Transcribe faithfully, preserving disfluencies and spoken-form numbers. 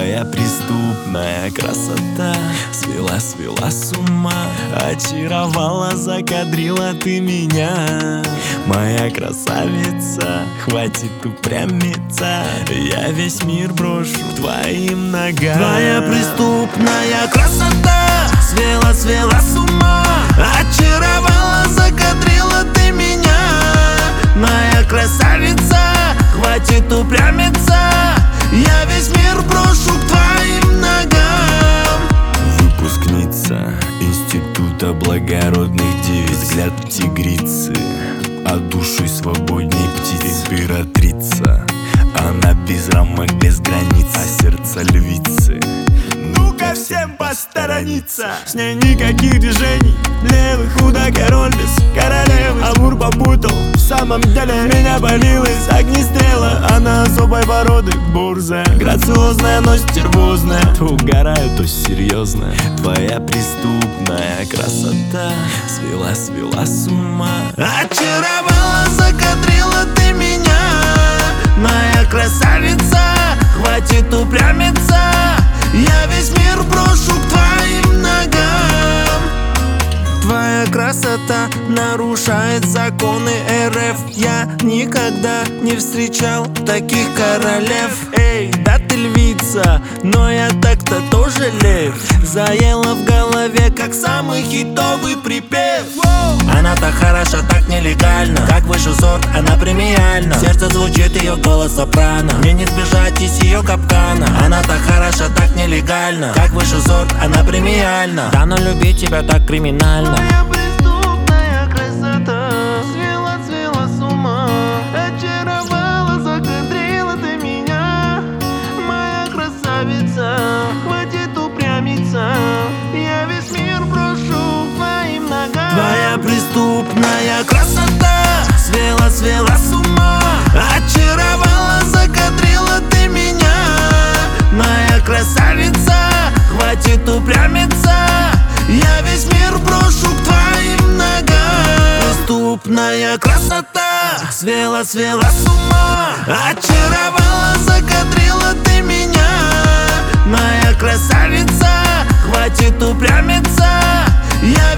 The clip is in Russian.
Твоя преступная красота свела, свела с ума, очаровала, закадрила ты меня. Моя красавица, хватит упрямиться, я весь мир брошу к твоим ногам. Твоя преступная красота свела, свела с ума, очаровала, закадрила ты меня. Моя красавица, хватит упрямиться, я весь мир брошу к твоим ногам. Выпускница института благородных девиц, взгляд тигрицы, а душой свободней птиц. Императрица, она без рамок, без границ, а сердце львицы. Ну-ка всем посторониться. С ней никаких движений левых, худо король без королевы. Амур попутал, в самом деле меня болилась огнестрела. Она особой породы бурза, грациозная, но стервозная, то угораю, то серьезно. Твоя преступная красота свела, свела с ума, очаровала, закадрила ты меня. Моя красавица, хватит упрямиться, я весь мир брошу к твоим ногам. Твоя красота нарушает законы эр эф. Я никогда не встречал таких королев. Эй, да ты львица, но я так-то тоже лев. Заела в голове, как самый хитовый припев. Она так хороша, так нелегально, как высший сорт, она премиальна. В сердце звучит ее голос сопрано, мне не сбежать из ее капкана. Она так хороша, так нелегально, как высший сорт, она премиальна. Да, но любить тебя так криминально. Моя преступная красота свела, свела с ума, очаровала, закадрила ты меня. Моя красавица, хватит упрямиться, я весь мир брошу к твоим ногам. Твоя преступная красота свела, свела с ума, очаровала, закадрила ты меня. Моя красавица, хватит упрямиться, я весь мир брошу к твоим ногам. Преступная красота свела, свела с ума, очаровала, закадрила ты меня. Моя красавица, хватит упрямиться, я